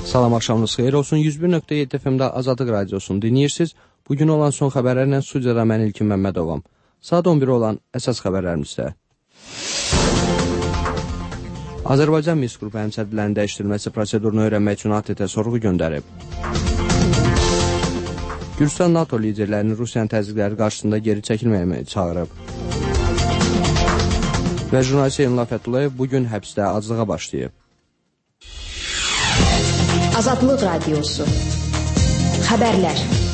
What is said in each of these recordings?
Salam, axşamınız xeyir olsun. 101.7 FM-də Azadlıq Radiosunu dinləyirsiniz. Bugün olan son xəbərlərlə studiyada mən İlkin Məmmədovam. Saat 11 olan əsas xəbərlərimizdə. Azərbaycan Minsk qrupu həmsədrlərinin dəyişdirilməsi prosedurunu öyrənmək üçün ATƏT-ə sorğu göndərib. Gürcistan NATO liderlərinin Rusiyanın təzyiqləri qarşısında geri çəkilməyə çağırıb. Və jurnalist Elnur Fətulayev bugün həbsdə aclığa başlayıb. Azadlıq Radiosu. Xəbərlər.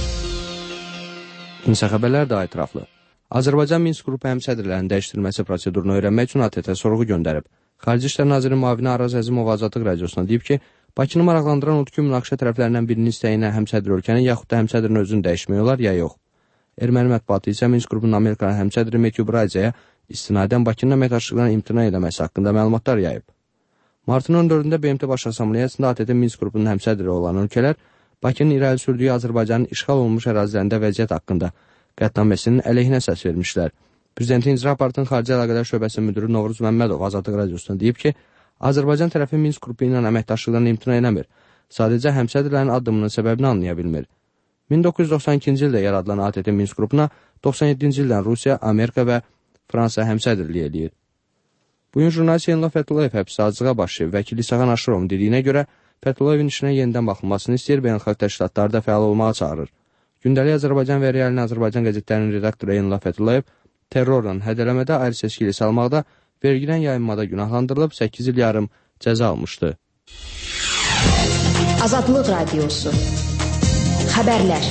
İnsan xəbərlər daha ətraflı. Azərbaycan Minsk qrupu həmsədrlərinin dəyişdirilməsi prosedurunu öyrənmək üçün ATƏT-ə sorğu göndərib. Xarici İşlər Naziri Müavini Araz Əzimov Azadlıq Radiosuna deyib ki, Bakını maraqlandıran odur ki, münaqişə tərəflərindən birinin istəyinə həmsədr ölkənin yaxud da həmsədrin özünü dəyişmək olar ya yox. Erməni mətbuatı isə Minsk qrupunun Amerikanın həmsədri Matthew Braidzəyə istinadən Bakının əməkdaşlıqdan imtina eləməsi haqqında məlumatlar yayıb. Martın 14-də BMT Baş Assambleyasında ATƏT-in Minsk qrupunun həmsədri olan ölkələr Bakının irəli sürdüyü Azərbaycanın işğal olunmuş ərazilərində vəziyyət haqqında qətnaməsinin əleyhinə səs vermişlər. Prezidentin icra partinin Xarici Əlaqələr Şöbəsinin müdürü Novruz Məmmədov Azadlıq Radiosuna deyib ki, Azərbaycan tərəfi Minsk qrupu ilə əməkdaşlıqdan imtina eləmir. Sadəcə həmsədrlərin addımının səbəbini anlaya bilmir. 1992-ci ildə yaradılan ATƏT-in Minsk qrupuna 97-ci ildən Rusiya, Amerika və Fransa həmsədrlik eləyir. Bugün jurnalist Elnur Fətulayev həbsdə aclığa başlayıb. Vəkili İsaqan Aşırovun dediyinə görə Fətulayevin işinə yenidən baxılmasını istəyir, beynəlxalq təşkilatlarda fəal olmağa çağırır. Gündəlik Azərbaycan və Realin Azərbaycan qəzetlərinin redaktoru Elnur Fətulayev terrorla hədələmədə, ayrı seçkili salmaqda, vergidən yayınmada günahlandırılıb 8 il yarım cəza almışdı. Azadlıq Radiosu. Xəbərlər.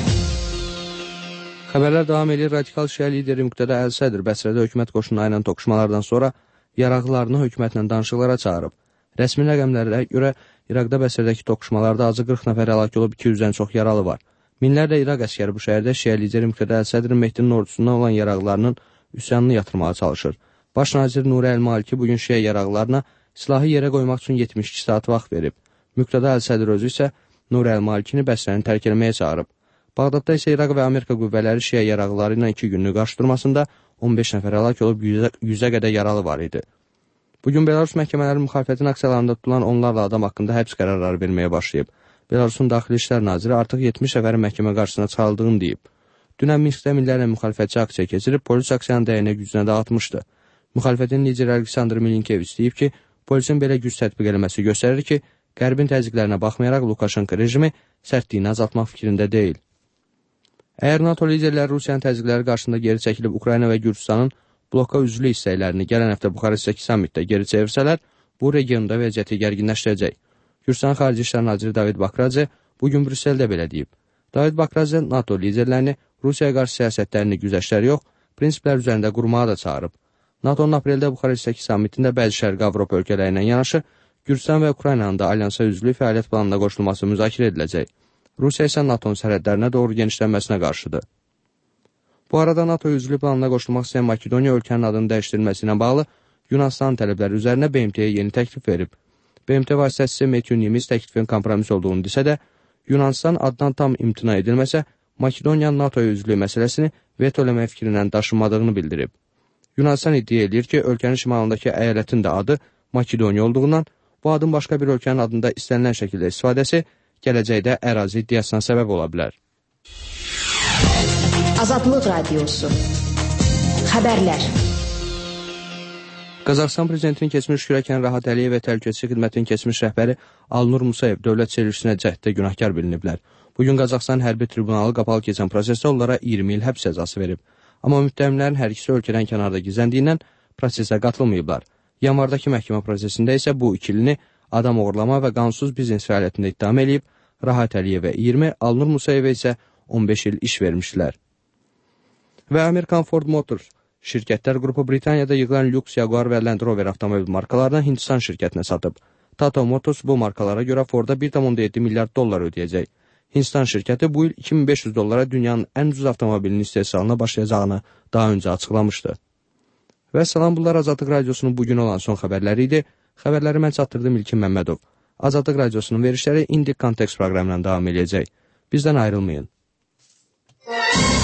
Xəbərlər davam edir. Radikal şiə lideri Müqtəda Əl-Sədr Bəsrədə hökumət qoşunları ilə toqquşmalardan sonra yaraqlarını hökumətlə danışıqlara çağırıb. Rəsmi rəqəmlərə görə İraqda Bəsrədəki toqquşmalarda azı 40 nəfər həlak olub, 200-dən çox yaralı var. Minlərlə İraq əskəri bu şəhərdə şiə lideri Müqtəda Əl-Sədrin Mehdinin ordusundan olan yaraqlarının üsyanını yatırmağa çalışır. Baş nazir Nuri Əl-Maliki bugün şiə yaraqlarına silahı yerə qoymaq üçün 72 saat vaxt verib. Müqtəda Əl-Sədr özü isə Nuri Əl-Malikini Bəsrəni tərk etməyə çağırıb. Bağdadda isə İraq və Amerika qüvvələri şiə yaraqları ilə 2 günlük qarşıdurmasında 15 nəfər həlak olub, 100-ə qədər yaralı var idi. Bugün Belarus məhkəmələri müxalifətin aksiyalarında tutulan onlarla adam haqqında həbs qərarları verməyə başlayıb. Belarusun Daxili İşlər Naziri artıq 70 nəfərin məhkəmə qarşısına çıxarıldığını deyib. Dünən Minskdə minlərlə müxalifətçi aksiya keçirib, polis aksiyanın dəyənə gücünə dağıtmışdı. Müxalifətin lideri Aleksandr Milinkeviç deyib ki, polisin belə güc tətbiq eləməsi göstərir ki, Qərbin təzyiqlərinə baxmayaraq Lukashenko rejimi sərtliyini azaltmaq fikrində deyil. Əgər NATO liderləri Rusiyanın təzyiqləri qarşısında geri çəkilib Ukrayna və Gürcistanın bloka üzvlü istəklərini gələn həftə Buxarestdəki sammitdə geri çevirsələr, bu regionda vəziyyəti gərginləşdirəcək. Gürcistan Xarici İşlər Naziri David Bakradze bugün Brüsseldə belə deyib. David Bakradze NATO liderlərini Rusiyaya qarşı siyasətlərini güzəştlər yox, prinsiplər üzərində qurmağa da çağırıb. NATO'nun apreldə Buxarestdəki sammitində bəzi Şərqi Avropa ölkələri ilə yanaşı, Gürcistan və Ukraynanın da alyansa üzvlü fəaliyyət planına qoşulması müzakirə ediləcək. Rusiya isə NATO'nun sərhədlərinə doğru genişlənməsinə qarşıdır. Bu arada NATO üzvlü planına qoşulmaq istəyən Makedoniya ölkənin adının dəyişdirilməsi ilə bağlı Yunanistanın tələbləri üzərinə BMT-yə yeni təklif verib. BMT vasitəçisi Matthew Nimitz təklifin kompromis olduğunu desə də, Yunanistan addan tam imtina edilməsə, Makedoniyanın NATO-ya üzvlü məsələsini veto eləmək fikrindən daşınmadığını bildirib. Yunanistan iddia edir ki, ölkənin şimalındakı əyalətin də adı Makedoniya olduğundan, bu adın başqa bir ölkənin adında istənilən şəkildə istifadəsi gələcəkdə ərazi iddiasına səbəb ola bilər. Azadlıq Radiosu. Xəbərlər. Qazaxıstan prezidentinin keçmiş kürəkən Rahat Əliyev və Təhlükəsizlik Xidmətinin keçmiş rəhbəri Alnur Musayev dövlət çevrilişinə cəhddə günahkar biliniblər. Bugün Qazaxıstan hərbi tribunalı qapalı keçən prosesdə onlara 20 il həbs cəzası verib. Amma müttəhimlərin hər ikisi ölkədən kənarda gizləndiyindən prosesə qatılmayıblar. Yanvardakı məhkəmə prosesində isə bu ikilini adam oğurlama və qanunsuz biznes fəaliyyətində ittiham eləyib, Rahat Əliyevə 20, Alnur Musayevə isə 15 il iş vermişdilər. Və Amerikan Ford Motors şirkətlər qrupu Britaniyada yığılan Lux, Jaguar və Land Rover avtomobil markalarını Hindistan şirkətinə satıb. Tata Motors bu markalara görə Ford'a 1,7 milyard dollar ödəyəcək. Hindistan şirkəti bu il 2500 dollara dünyanın ən ucuz avtomobilinin istehsalına başlayacağını daha öncə açıqlamışdı. Və salam, bunlar Azadlıq Radiosunun bugün olan son xəbərləri idi. Xəbərləri mən çatdırdım İlkin Məmmədov. Azadlıq Radiosunun verişləri indi Kontekst proqramından davam edəcək. Bizdən ayrılmayın.